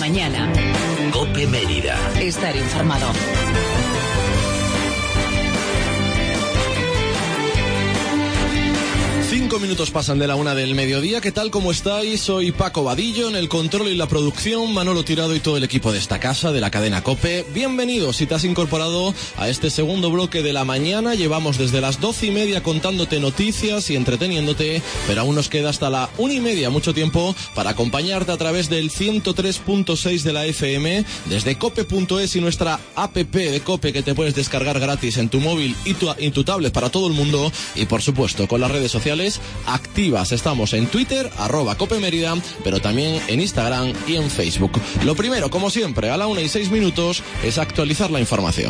mañana. COPE Mérida. Estar informado. Cinco minutos pasan de la 1 del mediodía. ¿Qué tal? ¿Cómo estáis? Soy Paco Vadillo, en el control y la producción, Manolo Tirado y todo el equipo de esta casa, de la cadena COPE. Bienvenidos si te has incorporado a este segundo bloque de la mañana. Llevamos desde las 12:30 contándote noticias y entreteniéndote, pero aún nos queda hasta la 1:30, mucho tiempo para acompañarte a través del 103.6 de la FM, desde cope.es y nuestra app de COPE que te puedes descargar gratis en tu móvil y tu tablet para todo el mundo, y por supuesto con las redes sociales activas. Estamos en Twitter, @COPEMérida, pero también en Instagram y en Facebook. Lo primero, como siempre, a la 1:06, es actualizar la información.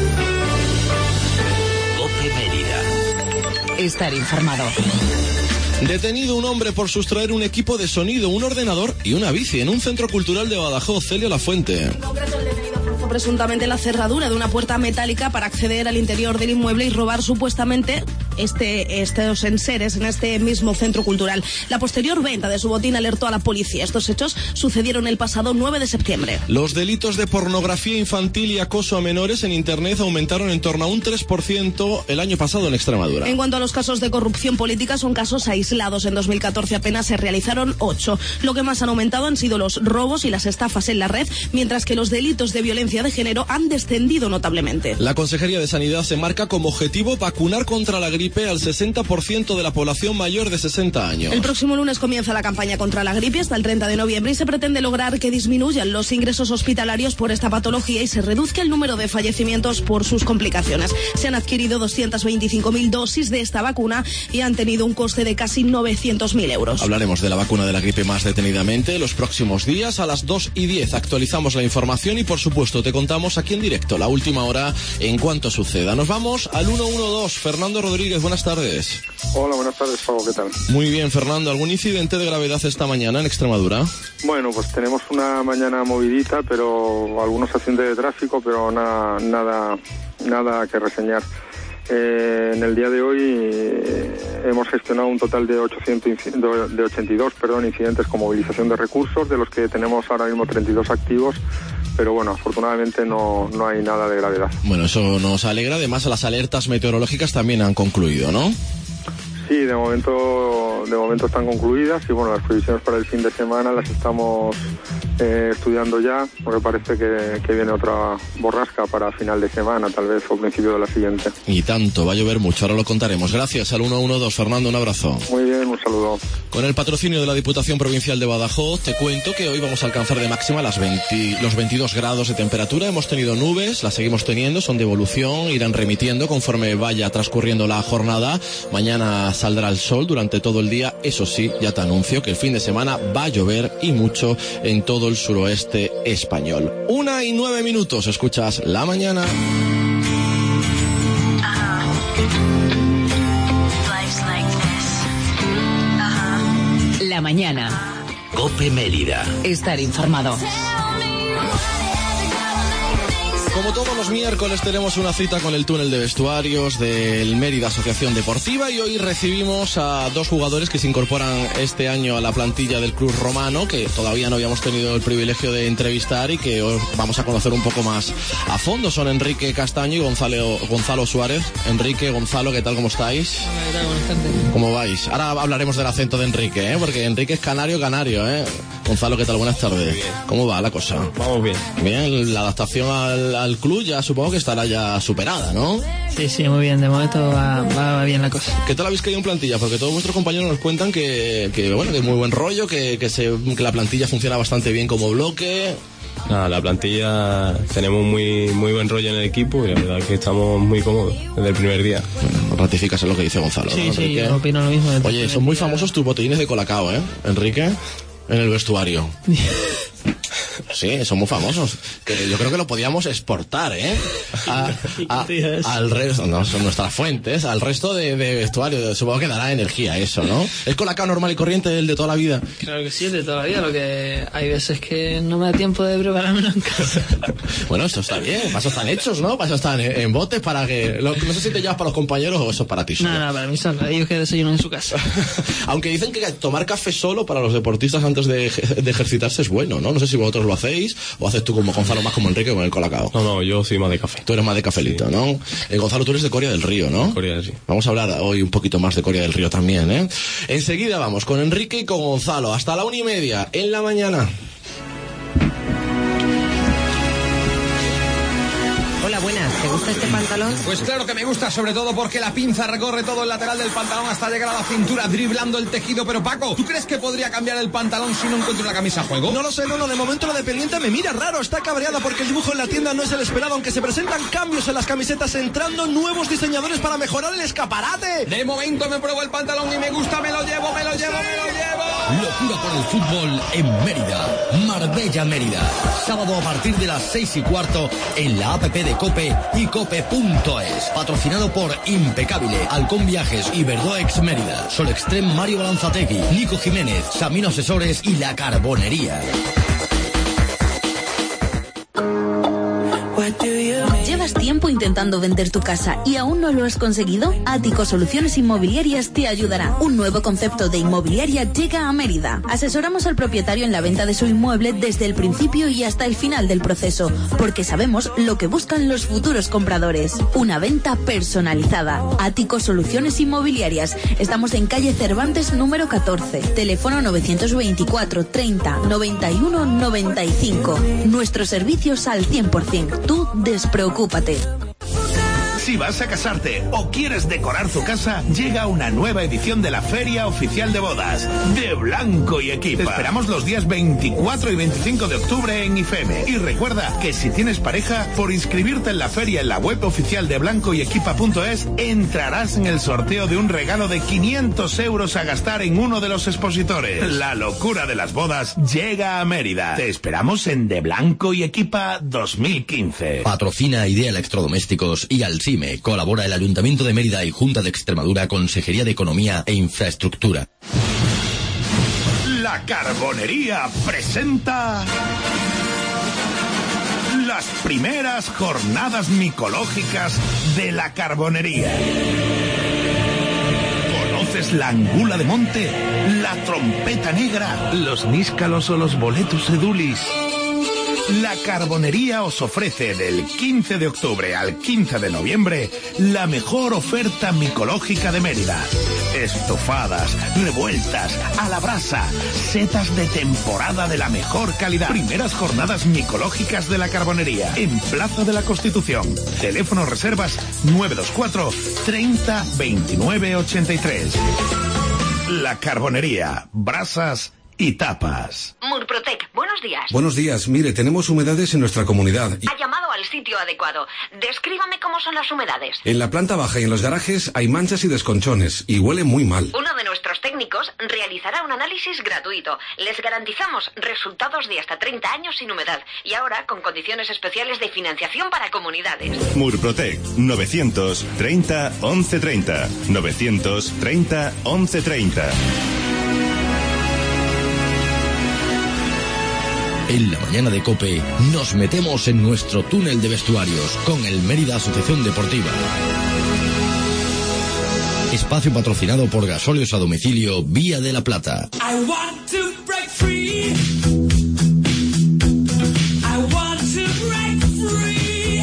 COPE Mérida. Estar informado. Detenido un hombre por sustraer un equipo de sonido, un ordenador y una bici en un centro cultural de Badajoz. Celia Lafuente. En concreto, el detenido forzó presuntamente la cerradura de una puerta metálica para acceder al interior del inmueble y robar supuestamente estos enseres en este mismo centro cultural. La posterior venta de su botín alertó a la policía. Estos hechos sucedieron el pasado 9 de septiembre. Los delitos de pornografía infantil y acoso a menores en Internet aumentaron en torno a un 3% el año pasado en Extremadura. En cuanto a los casos de corrupción política, son casos aislados. En 2014 apenas se realizaron 8. Lo que más han aumentado han sido los robos y las estafas en la red, mientras que los delitos de violencia de género han descendido notablemente. La Consejería de Sanidad se marca como objetivo vacunar contra la gripe al 60% de la población mayor de 60 años. El próximo lunes comienza la campaña contra la gripe hasta el 30 de noviembre y se pretende lograr que disminuyan los ingresos hospitalarios por esta patología y se reduzca el número de fallecimientos por sus complicaciones. Se han adquirido 225.000 dosis de esta vacuna y han tenido un coste de casi 900.000 euros. Hablaremos de la vacuna de la gripe más detenidamente los próximos días. A las 2:10 actualizamos la información y por supuesto te contamos aquí en directo la última hora en cuanto suceda. Nos vamos al 112. Fernando Rodríguez, buenas tardes. Hola, buenas tardes, Paco, ¿qué tal? Muy bien, Fernando. ¿Algún incidente de gravedad esta mañana en Extremadura? Bueno, pues tenemos una mañana movidita, pero algunos accidentes de tráfico, pero nada que reseñar. En el día de hoy hemos gestionado un total de 82 incidentes con movilización de recursos, de los que tenemos ahora mismo 32 activos, pero bueno, afortunadamente no hay nada de gravedad. Bueno, eso nos alegra. Además, las alertas meteorológicas también han concluido, ¿no? Sí, de momento están concluidas y bueno, las previsiones para el fin de semana las estamos estudiando ya, porque parece que viene otra borrasca para final de semana, tal vez, o principio de la siguiente. Y tanto, va a llover mucho, ahora lo contaremos. Gracias al 112, Fernando, un abrazo. Muy bien, un saludo. Con el patrocinio de la Diputación Provincial de Badajoz, te cuento que hoy vamos a alcanzar de máxima los 22 grados de temperatura. Hemos tenido nubes, las seguimos teniendo, son de evolución, irán remitiendo conforme vaya transcurriendo la jornada. Mañana saldrá el sol durante todo el día. Eso sí, ya te anuncio que el fin de semana va a llover y mucho en todo el suroeste español. 1:09, escuchas La Mañana. La mañana. COPE Mérida. Estar informado. Como todos los miércoles tenemos una cita con el túnel de vestuarios del Mérida Asociación Deportiva y hoy recibimos a dos jugadores que se incorporan este año a la plantilla del Club Romano, que todavía no habíamos tenido el privilegio de entrevistar y que hoy vamos a conocer un poco más a fondo. Son Enrique Castaño y Gonzalo Suárez. Enrique, Gonzalo, ¿qué tal? ¿Cómo estáis? Hola, buenas tardes. ¿Cómo vais? Ahora hablaremos del acento de Enrique, porque Enrique es canario. Gonzalo, ¿qué tal? Buenas tardes. Bien. ¿Cómo va la cosa? Vamos bien. Bien, la adaptación al club ya supongo que estará ya superada, ¿no? Sí, muy bien. De momento va bien la cosa. ¿Qué tal habéis caído en plantilla? Porque todos vuestros compañeros nos cuentan que es muy buen rollo, que la plantilla funciona bastante bien como bloque. Nada, la plantilla tenemos muy buen rollo en el equipo y la verdad es que estamos muy cómodos desde el primer día. Bueno, ratificas en lo que dice Gonzalo, sí, ¿no, sí, Enrique? yo opino lo mismo. Oye, son muy famosos tus botellines de Colacao, Enrique, en el vestuario. Sí, son muy famosos. Que yo creo que lo podíamos exportar, al resto, no, son nuestras fuentes, al resto de vestuario. Supongo que dará energía eso, ¿no? ¿Es Colacao normal y corriente el de toda la vida? Claro que sí, el de toda la vida. Lo que hay veces que no me da tiempo de preparármelo en casa. Bueno, esto está bien. Para eso están hechos, ¿no? Para eso están en botes, para que... No sé si te llevas para los compañeros o eso es para ti solo. No, para mí son ellos que desayunan en su casa. Aunque dicen que tomar café solo para los deportistas antes de ejercitarse es bueno, ¿no? No sé si vosotros lo hacéis. hacéis? ¿O haces tú como Gonzalo, más como Enrique con el colacao? No, yo soy más de café. Tú eres más de cafelito, sí, ¿no? Gonzalo, tú eres de Coria del Río, ¿no? Coria del Río. Vamos a hablar hoy un poquito más de Coria del Río también, ¿eh? Enseguida vamos con Enrique y con Gonzalo. Hasta la 1:30 en la mañana. Hola, buenas. ¿Te gusta este pantalón? Pues claro que me gusta, sobre todo porque la pinza recorre todo el lateral del pantalón hasta llegar a la cintura, driblando el tejido. Pero Paco, ¿tú crees que podría cambiar el pantalón si no encuentro una camisa a juego? No lo sé, no. De momento la dependiente me mira raro, está cabreada porque el dibujo en la tienda no es el esperado, aunque se presentan cambios en las camisetas, entrando nuevos diseñadores para mejorar el escaparate. De momento me pruebo el pantalón y me gusta, me lo llevo. Locura por el fútbol en Mérida. Marbella, Mérida. Sábado a partir de las 6:15 en la app de COPE y cope.es. Patrocinado por Impecable, Halcón Viajes y Verdoex Mérida. Solextrem Mario Balanzategui, Nico Jiménez, Samino Asesores y La Carbonería. ¿Llevas tiempo intentando vender tu casa y aún no lo has conseguido? Ático Soluciones Inmobiliarias te ayudará. Un nuevo concepto de inmobiliaria llega a Mérida. Asesoramos al propietario en la venta de su inmueble desde el principio y hasta el final del proceso, porque sabemos lo que buscan los futuros compradores. Una venta personalizada. Ático Soluciones Inmobiliarias. Estamos en calle Cervantes número 14. Teléfono 924 30 91 95. Nuestros servicios al 100%. Tú despreocúpate. Si vas a casarte o quieres decorar tu casa, llega una nueva edición de la Feria Oficial de Bodas de Blanco y Equipa. Te esperamos los días 24 y 25 de octubre en IFEME. Y recuerda que si tienes pareja, por inscribirte en la feria en la web oficial de blancoyequipa.es, entrarás en el sorteo de un regalo de 500 euros a gastar en uno de los expositores. La locura de las bodas llega a Mérida. Te esperamos en De Blanco y Equipa 2015. Patrocina Idea Electrodomésticos y Alcime. Colabora el Ayuntamiento de Mérida y Junta de Extremadura, Consejería de Economía e Infraestructura. La Carbonería presenta las primeras jornadas micológicas de la Carbonería. ¿Conoces la angula de monte, la trompeta negra, los níscalos o los boletus edulis? La Carbonería os ofrece del 15 de octubre al 15 de noviembre la mejor oferta micológica de Mérida. Estofadas, revueltas, a la brasa, setas de temporada de la mejor calidad. Primeras jornadas micológicas de la Carbonería en Plaza de la Constitución. Teléfono reservas 924 30 29 83. La Carbonería, brasas y tapas. Murprotec, buenos días. Buenos días. Mire, tenemos humedades en nuestra comunidad. Ha llamado al sitio adecuado. Descríbame cómo son las humedades. En la planta baja y en los garajes hay manchas y desconchones y huele muy mal. Uno de nuestros técnicos realizará un análisis gratuito. Les garantizamos resultados de hasta 30 años sin humedad y ahora con condiciones especiales de financiación para comunidades. Murprotec, 930 1130. 930 1130. En la mañana de COPE nos metemos en nuestro túnel de vestuarios con el Mérida Asociación Deportiva. Espacio patrocinado por Gasóleos a Domicilio Vía de la Plata. I want to break free. I want to break free.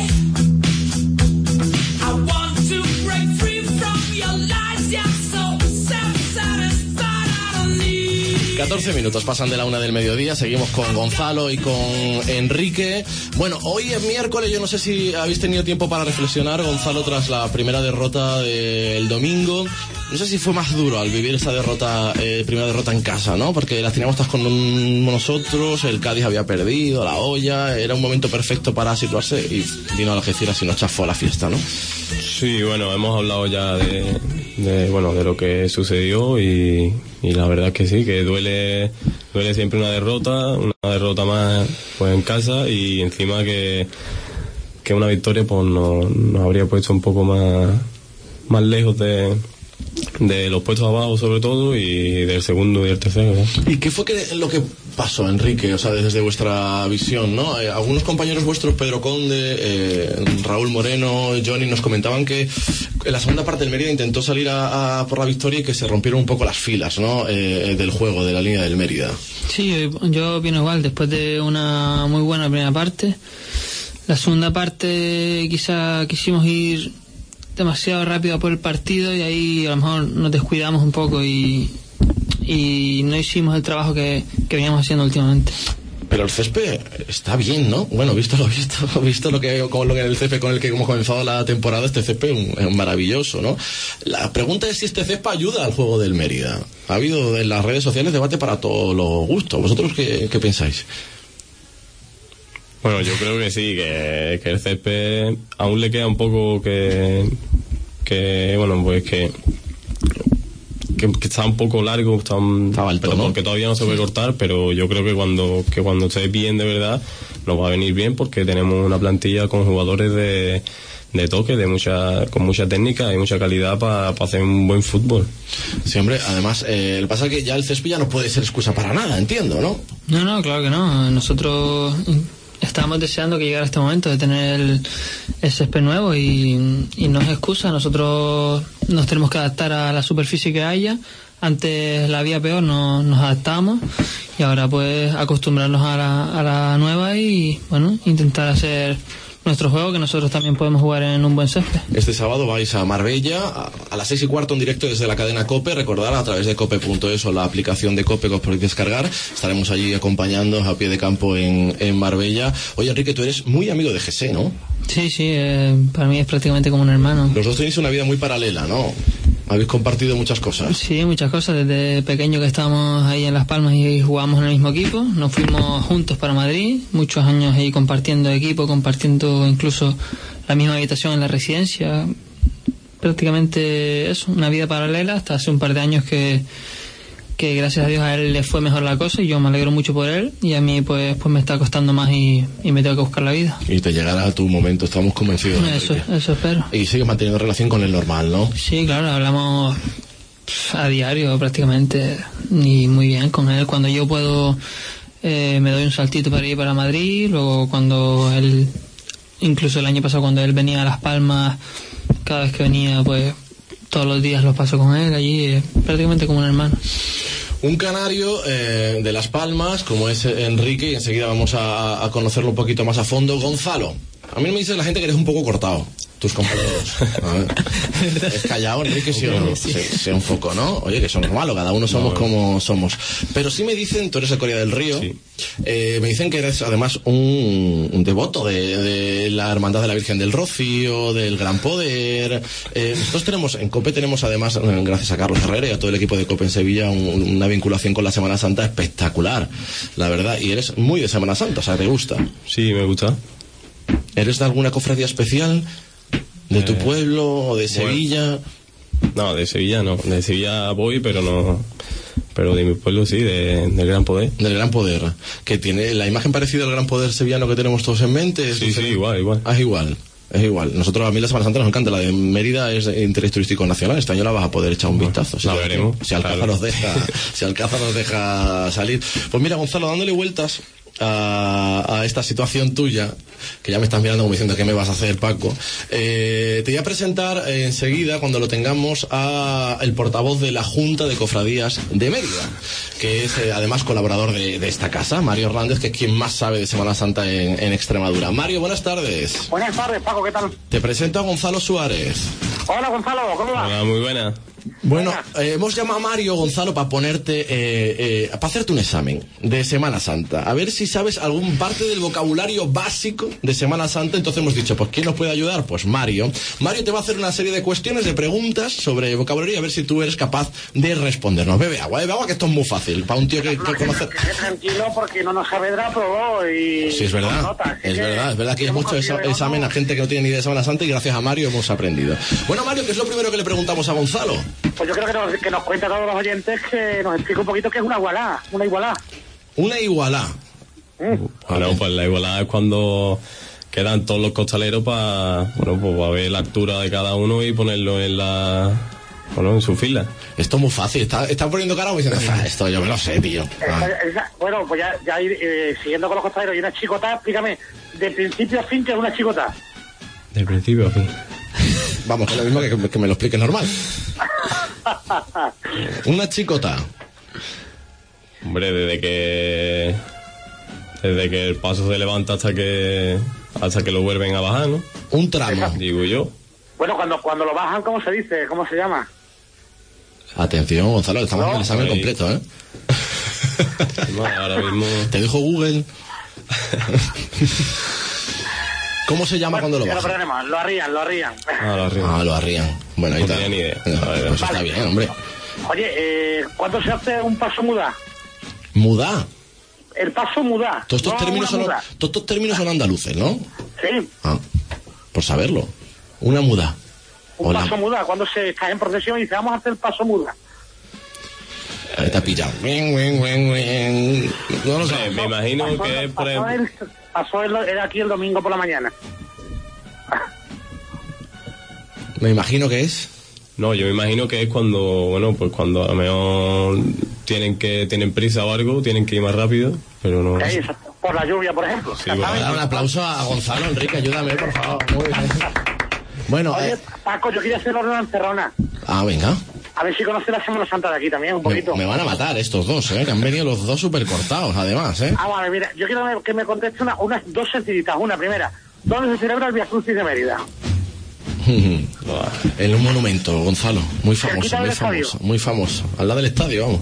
I want to break free from your lies. Yeah, so self-satisfied. I don't need. 14 minutos pasan de la 1 del mediodía, seguimos con Gonzalo y con Enrique. Bueno, hoy es miércoles, yo no sé si habéis tenido tiempo para reflexionar, Gonzalo, tras la primera derrota del domingo. No sé si fue más duro al vivir esa derrota, primera derrota en casa, ¿no? Porque las teníamos todas con nosotros, el Cádiz había perdido, la olla, era un momento perfecto para situarse y vino a Algeciras y nos chafó la fiesta, ¿no? Sí, bueno, hemos hablado ya de lo que sucedió y la verdad es que sí, que duele siempre una derrota más pues en casa y encima que una victoria pues nos habría puesto un poco más lejos de de los puestos abajo sobre todo y del segundo y el tercero, ¿no? ¿Y qué fue lo que pasó, Enrique? O sea, desde vuestra visión, ¿no? Algunos compañeros vuestros, Pedro Conde, Raúl Moreno, Johnny, nos comentaban que en la segunda parte el Mérida intentó salir por la victoria y que se rompieron un poco las filas, ¿no? Del juego, de la línea del Mérida. Sí, yo opino igual. Después de una muy buena primera parte, la segunda parte quizá quisimos ir demasiado rápido por el partido y ahí a lo mejor nos descuidamos un poco y no hicimos el trabajo que veníamos haciendo últimamente. Pero el césped está bien, ¿no? Bueno, visto lo que el césped con el que hemos comenzado la temporada, este césped es maravilloso, ¿no? La pregunta es si este césped ayuda al juego del Mérida. Ha habido en las redes sociales debate para todos los gustos. ¿Vosotros qué pensáis? Bueno, yo creo que sí, que el césped aún le queda un poco que está un poco largo, alto, ¿no? Porque todavía no se puede cortar, pero yo creo que cuando esté bien de verdad nos va a venir bien porque tenemos una plantilla con jugadores de toque, con mucha técnica y mucha calidad para hacer un buen fútbol. Sí, hombre, además, lo que pasa es que ya el césped ya no puede ser excusa para nada, entiendo, ¿no? No, claro que no. Nosotros estábamos deseando que llegara este momento de tener el césped nuevo y no es excusa. Nosotros nos tenemos que adaptar a la superficie que haya. Antes la había peor, nos adaptamos y ahora pues acostumbrarnos a la nueva y bueno, intentar hacer nuestro juego, que nosotros también podemos jugar en un buen césped. Este sábado vais a Marbella a las 6:15 en directo desde la cadena COPE. Recordad, a través de cope.es o la aplicación de COPE que os podéis descargar. Estaremos allí acompañándoos a pie de campo en Marbella. Oye, Enrique, tú eres muy amigo de José, ¿no? Sí, para mí es prácticamente como un hermano. Los dos tenéis una vida muy paralela, ¿no? Habéis compartido muchas cosas. Sí, muchas cosas. Desde pequeño que estábamos ahí en Las Palmas y jugábamos en el mismo equipo. Nos fuimos juntos para Madrid. Muchos años ahí compartiendo equipo, compartiendo incluso la misma habitación en la residencia. Prácticamente eso, una vida paralela hasta hace un par de años que gracias a Dios a él le fue mejor la cosa y yo me alegro mucho por él y a mí pues me está costando más y me tengo que buscar la vida. Y te llegará tu momento, estamos convencidos. Eso espero. Y sigues manteniendo relación con él normal, ¿no? Sí, claro, hablamos a diario prácticamente y muy bien con él. Cuando yo puedo me doy un saltito para ir para Madrid, luego cuando él, incluso el año pasado cuando él venía a Las Palmas, cada vez que venía pues todos los días los paso con él allí, prácticamente como un hermano. Un canario de Las Palmas, como es Enrique, y enseguida vamos a conocerlo un poquito más a fondo. Gonzalo, a mí me dice la gente que eres un poco cortado, tus compañeros. A ver. Es callado, Enrique, sí o no. Sí, un poco, ¿no? Oye, que eso no es malo, cada uno somos como somos. Pero sí me dicen, tú eres de Corea del Río, sí. Me dicen que eres además un devoto de la Hermandad de la Virgen del Rocío, del Gran Poder. Nosotros en COPE tenemos además, gracias a Carlos Herrera y a todo el equipo de COPE en Sevilla, una vinculación con la Semana Santa espectacular, la verdad. Y eres muy de Semana Santa, o sea, ¿te gusta? Sí, me gusta. ¿Eres de alguna cofradía especial? ¿De tu pueblo o de Sevilla? No, de Sevilla no. De Sevilla voy, pero no. Pero de mi pueblo sí, del Gran Poder. Del Gran Poder. Que tiene la imagen parecida al Gran Poder sevillano que tenemos todos en mente. Sí, igual. Ah, es igual. Nosotros, a mí la Semana Santa nos encanta. La de Mérida es de interés turístico nacional. Este año la vas a poder echar un vistazo. La veremos. Si Alcázar nos deja salir. Pues mira, Gonzalo, dándole vueltas a esta situación tuya, que ya me estás mirando como diciendo ¿qué me vas a hacer, Paco? Te voy a presentar enseguida, cuando lo tengamos, a el portavoz de la Junta de Cofradías de Mérida, que es además colaborador de esta casa, Mario Hernández, que es quien más sabe de Semana Santa en Extremadura. Mario, buenas tardes. Buenas tardes, Paco, ¿qué tal? Te presento a Gonzalo Suárez. Hola, Gonzalo, ¿cómo vas? Hola, muy buena. Bueno, hemos llamado a Mario, Gonzalo, para ponerte, para hacerte un examen de Semana Santa. A ver si sabes algún parte del vocabulario básico de Semana Santa. Entonces hemos dicho, pues ¿quién nos puede ayudar? Pues Mario. Mario te va a hacer una serie de cuestiones, de preguntas sobre vocabulario y a ver si tú eres capaz de respondernos. Bebe agua, que esto es muy fácil. Para un tío que conoce... Que tranquilo, porque no nos sabe pero y... Sí, es verdad. Es verdad que hay mucho examen a gente que no tiene ni idea de Semana Santa y gracias a Mario hemos aprendido. Bueno, Mario, ¿qué es lo primero que le preguntamos a Gonzalo? Pues yo creo que nos cuenta a todos los oyentes, que nos explique un poquito qué es una igualá. Una igualá. Bueno, pues la igualada es cuando quedan todos los costaleros para ver la altura de cada uno y ponerlo en bueno, en su fila. Esto es muy fácil. Está poniendo cara diciendo, esto yo me lo sé, tío. Bueno, pues ya ir siguiendo con los costaderos. Y una chicota, explícame, de principio a fin, ¿qué es una chicota? De principio a fin. Vamos, es lo mismo que me lo explique normal. Una chicota. Hombre, desde que el paso se levanta hasta que lo vuelven a bajar, ¿no? Un tramo. Digo yo. Bueno, cuando lo bajan, ¿cómo se dice? ¿Cómo se llama? Atención, Gonzalo, estamos en el examen completo, ¿eh? No, ahora mismo... Te dijo Google. ¿Cómo se llama cuando lo bajan? Lo arrían. Lo arrían. Bueno, ahí no está. tenía ni idea. Pues está bien, hombre. Oye, ¿cuándo se hace un paso mudá? ¿Mudá? El paso mudá. Todos estos términos son andaluces, ¿no? Sí. Ah, por saberlo. Una mudá. Un paso mudá, cuando se cae en procesión y dice, vamos a hacer el paso mudá. Ahí te ha pillado. No lo sé. Me imagino que por ejemplo... Pasó era aquí el domingo por la mañana. Me imagino que es... No, yo me imagino que es cuando, bueno, pues cuando a lo mejor tienen prisa o algo, tienen que ir más rápido, pero no... Sí, por la lluvia, por ejemplo. Sí, bueno, dar un aplauso a Gonzalo. Enrique, ayúdame, por favor. Muy bien. Bueno, oye, Paco, yo quería hacerlo en una encerrona. Ah, venga. A ver si conoces la Semana Santa de aquí también, un poquito. Me van a matar estos dos, que han venido los dos súper cortados, además, Vale, mira, yo quiero que me conteste unas dos sencillitas. Una primera, ¿dónde se celebra el Via Crucis de Mérida? En un monumento, Gonzalo. Muy famoso, muy famoso. Al lado del estadio, vamos.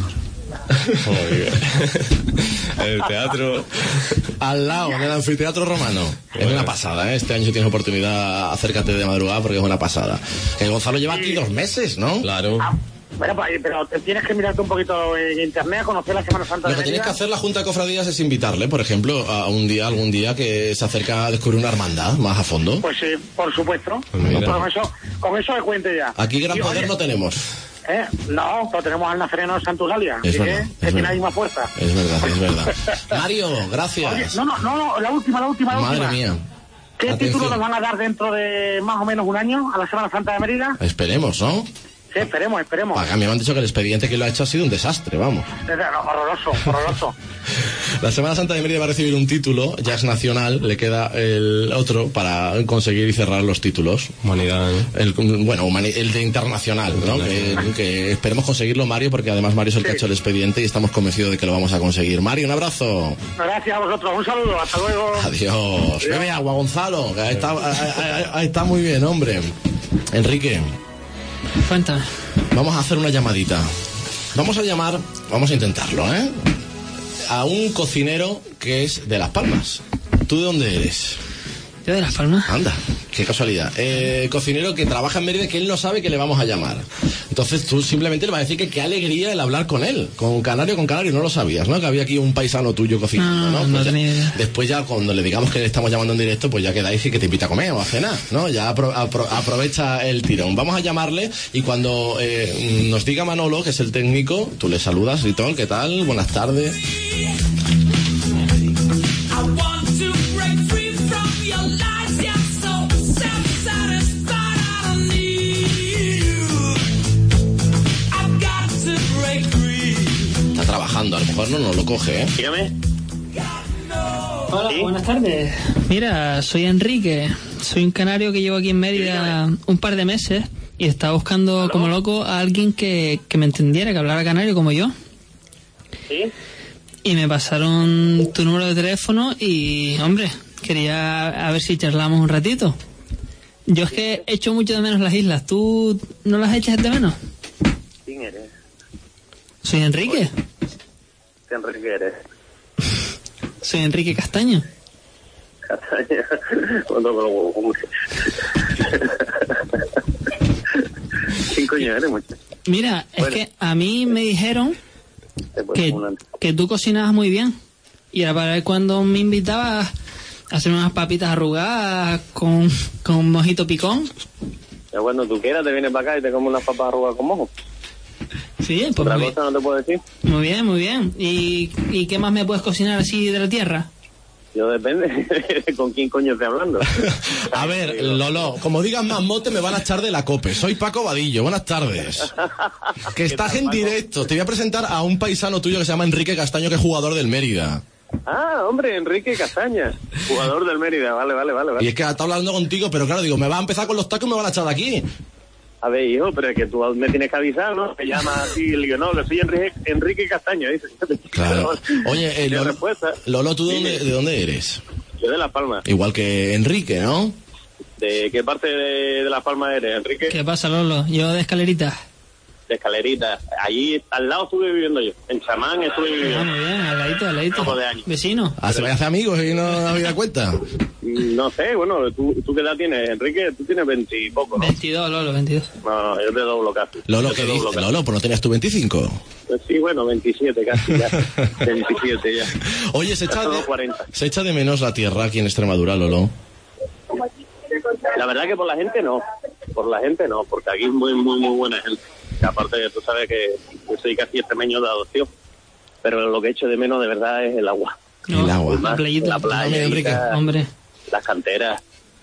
El teatro. Al lado, en el anfiteatro romano. Es una pasada, Este año si tienes oportunidad, acércate de madrugada porque es una pasada. El Gonzalo lleva aquí 2 meses, ¿no? Claro. Bueno, pero tienes que mirarte un poquito en internet, conocer la Semana Santa de Lo que tienes que hacer la Junta de Cofradías es invitarle, por ejemplo, a algún día que se acerca a descubrir una hermandad más a fondo. Pues sí, por supuesto. Con eso me cuente ya. Aquí gran poder no tenemos. No, lo tenemos al Nazareno de Santugalia. Es verdad, que tiene ahí más fuerza. Es verdad. Mario, gracias. Oye, no, la última. Madre mía. ¿Qué título nos van a dar dentro de más o menos un año a la Semana Santa de Mérida? Esperemos, ¿no? Sí, esperemos. A mí me han dicho que el expediente que lo ha hecho ha sido un desastre, vamos. Horroroso. La Semana Santa de Mérida va a recibir un título, ya es nacional, le queda el otro para conseguir y cerrar los títulos. Humanidad, ¿no? El de internacional, ¿no? Que esperemos conseguirlo, Mario, porque además Mario es el que ha hecho el expediente y estamos convencidos de que lo vamos a conseguir. Mario, un abrazo. Gracias a vosotros, un saludo, hasta luego. Adiós. Bebe agua, Gonzalo, que ahí está muy bien, hombre. Enrique. Cuéntame. Vamos a hacer una llamadita. Vamos a intentarlo, a un cocinero que es de Las Palmas. ¿Tú de dónde eres? Yo de Las Palmas. Anda, qué casualidad. Cocinero que trabaja en Mérida, que él no sabe que le vamos a llamar. Entonces tú simplemente le vas a decir que qué alegría el hablar con él. Con canario, no lo sabías, ¿no? Que había aquí un paisano tuyo cocinando, ¿no? No tenía idea. Después ya cuando le digamos que le estamos llamando en directo, pues ya quedáis y que te invita a comer o a cenar, ¿no? Ya aprovecha el tirón. Vamos a llamarle y cuando nos diga Manolo, que es el técnico, tú le saludas y todo, ¿qué tal? Buenas tardes. Trabajando, a lo mejor no lo coge, Dígame. Hola, buenas tardes. Mira, soy Enrique, soy un canario que llevo aquí en Mérida un par de meses y estaba buscando como loco a alguien que me entendiera, que hablara canario como yo. ¿Sí? Y me pasaron tu número de teléfono y, hombre, quería a ver si charlamos un ratito. Yo es que echo mucho de menos las islas. ¿Tú no las echas de menos? ¿Quién eres? Soy Enrique. ¿Qué Enrique eres? Soy Enrique Castaño. Castaño. ¿Quién coño eres, muchacho? Mira, es que a mí me dijeron que tú cocinabas muy bien. Y era para ver cuando me invitabas a hacer unas papitas arrugadas con mojito picón. Ya cuando tú quieras te vienes para acá y te comes unas papas arrugadas con mojo. Sí, pues ¿otra cosa no te puedo decir? Muy bien. ¿Y qué más me puedes cocinar así de la tierra? Yo depende con quién coño estoy hablando. A ver, Lolo, como digas más mote me van a echar de la COPE. Soy Paco Vadillo, buenas tardes. Que estás en directo. Te voy a presentar a un paisano tuyo que se llama Enrique Castaño, que es jugador del Mérida. Ah, hombre, Enrique Castaña, jugador del Mérida, vale. Y es que está hablando contigo, pero claro, digo, me va a empezar con los tacos y me van a echar de aquí. A ver, hijo, pero es que tú me tienes que avisar, ¿no? Me llama así, le digo, no, soy Enrique Castaño, dice. Claro. Oye, Lolo, ¿tú de dónde eres? Yo de Las Palmas. Igual que Enrique, ¿no? ¿De qué parte de Las Palmas eres, Enrique? ¿Qué pasa, Lolo? Yo de Escalerita. De Escalerita. Allí al lado estuve viviendo yo. En Chamán estuve viviendo. Muy bien, al ladito. De años. Vecino. Se vaya a hacer amigos y no había cuenta. No sé, bueno, ¿tú qué edad tienes, Enrique? Tú tienes 20 y poco, ¿no? 22, Lolo, 22. No, yo te doblo casi. Lolo, ¿qué dices? Lolo, pues no tenías tú 25. Sí, bueno, 27 casi ya. 27 ya. Oye, se echa de menos la tierra aquí en Extremadura, Lolo. La verdad que por la gente no, porque aquí es muy buena gente. Y aparte, tú sabes que yo soy casi extremeño de adopción, pero lo que echo de menos de verdad es el agua. No, el agua. La playa, Enrique. Hombre. Las canteras,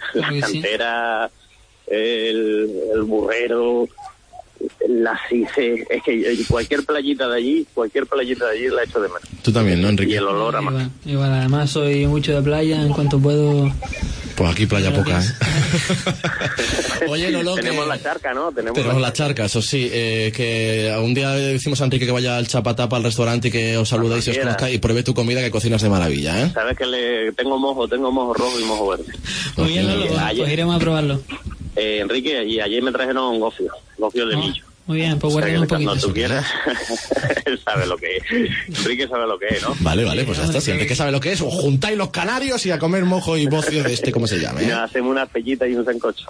el burrero, la CICE, es que cualquier playita de allí la echo de menos. Tú también, ¿no, Enrique? Y el olor a mar. Igual, además soy mucho de playa, en cuanto puedo. Pues aquí playa poca, ¿eh? Oye, Lolo, tenemos la charca, ¿no? Tenemos la charca, eso sí. Que un día decimos a Enrique que vaya al Chapatapa, al restaurante, y que os saludéis y os conozcáis y pruebe tu comida, que cocinas de maravilla, ¿eh? Sabes que tengo mojo rojo y mojo verde. Muy bien, Lolo, pues iremos a probarlo. Enrique, y ayer me trajeron gofio de millo. Muy bien, pues guarden un poquito. Cuando tú quieras, él sabe lo que es. Enrique sabe lo que es, ¿no? Vale, pues ya está. Si Enrique sabe lo que es, os juntáis los canarios y a comer mojo y bocio de ¿cómo se llama? Hacemos unas pellitas y un sancocho.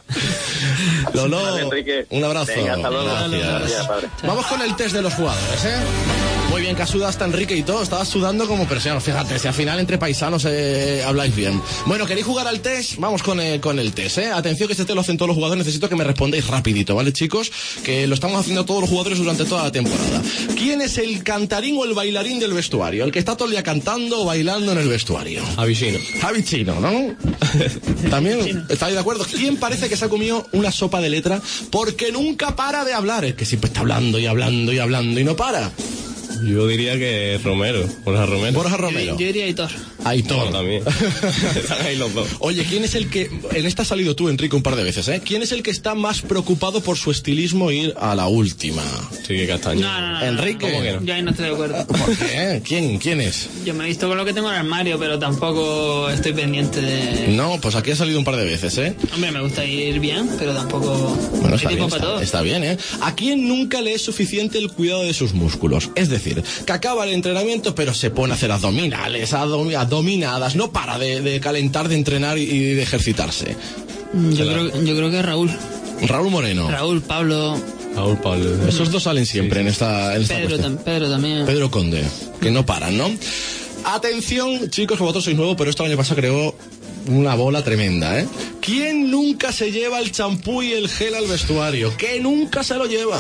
Lolo, vale, Enrique. Un abrazo. Venga, hasta luego. Gracias, padre. Vamos con el test de los jugadores, ¿eh? Muy bien, que ha sudado hasta Enrique y todo. Estabas sudando como presión. Fíjate, si al final entre paisanos habláis bien. Bueno, ¿queréis jugar al test? Vamos con el test, ¿eh? Atención, que este test lo hacen todos los jugadores. Necesito que me respondáis rapidito, ¿vale, chicos? Que lo estamos haciendo todos los jugadores durante toda la temporada. ¿Quién es el cantarín o el bailarín del vestuario? El que está todo el día cantando o bailando en el vestuario. Javi Chino, ¿no? También, ¿estáis de acuerdo? ¿Quién parece que se ha comido una sopa de letra porque nunca para de hablar? Es que siempre está hablando y hablando y hablando y no para. Yo diría que Borja Romero. Yo diría Aitor. No, también. Están ahí los dos. Oye, ¿quién es el que... En esta has salido tú, Enrique, un par de veces, ¿eh? ¿Quién es el que está más preocupado por su estilismo ir a la última? Sí, que Castaño. No. Enrique. ¿Cómo que no? Yo ahí no estoy de acuerdo. ¿Por qué? ¿Quién es? Yo me he visto con lo que tengo en el armario, pero tampoco estoy pendiente de... No, pues aquí ha salido un par de veces, ¿eh? Hombre, me gusta ir bien, pero tampoco... Bueno, está bien, ¿eh? ¿A quién nunca le es suficiente el cuidado de sus músculos? Es decir, que acaba el entrenamiento, pero se pone a hacer abdominales, abdominadas, no para de calentar, de entrenar y de ejercitarse. Yo creo que Raúl Moreno. Raúl, Pablo. Esos dos salen siempre en esta Pedro también. Pedro Conde, que no paran, ¿no? Atención, chicos, que vosotros sois nuevos, pero esto el año pasado creó una bola tremenda, ¿eh? ¿Quién nunca se lleva el champú y el gel al vestuario? ¿Qué nunca se lo lleva?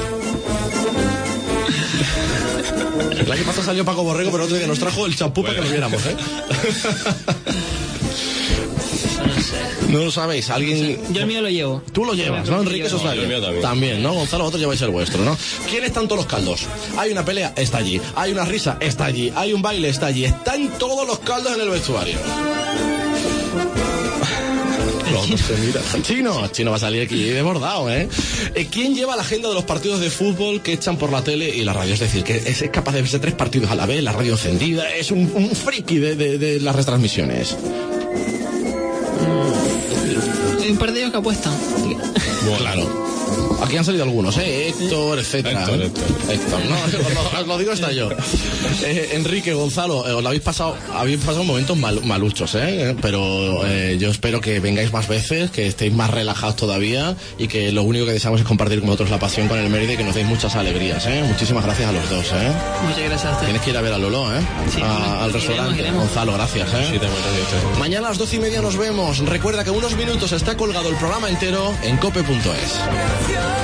El año pasado salió Paco Borrego, pero otro día nos trajo el champú para que lo viéramos, ¿eh? No lo sabéis, alguien... Yo el mío lo llevo. Tú lo llevas, ¿no, Enrique? Eso el mío también, ¿no? Gonzalo, vosotros lleváis el vuestro, ¿no? ¿Quién está en todos los caldos? Hay una pelea, está allí. Hay una risa, está allí. Hay un baile, está allí. Está en todos los caldos en el vestuario. Chino va a salir aquí desbordado, ¿eh? ¿Quién lleva la agenda de los partidos de fútbol que echan por la tele y la radio? Es decir, que es capaz de verse 3 partidos a la vez, la radio encendida, es un friki de las retransmisiones. Hay un par de ellos que apuestan. Bueno, claro. Aquí han salido algunos, Héctor, etcétera. Héctor, no, os lo digo hasta yo. Enrique, Gonzalo, os lo habéis pasado momentos maluchos, pero yo espero que vengáis más veces, que estéis más relajados todavía y que lo único que deseamos es compartir con vosotros la pasión con el Mérida y que nos deis muchas alegrías, Muchísimas gracias a los dos, Muchas gracias a ustedes. Tienes que ir a ver a Lolo, Sí, al restaurante. Iremos. Gonzalo, gracias, Sí, Mañana a las 12:30 nos vemos. Recuerda que en unos minutos está colgado el programa entero en cope.es.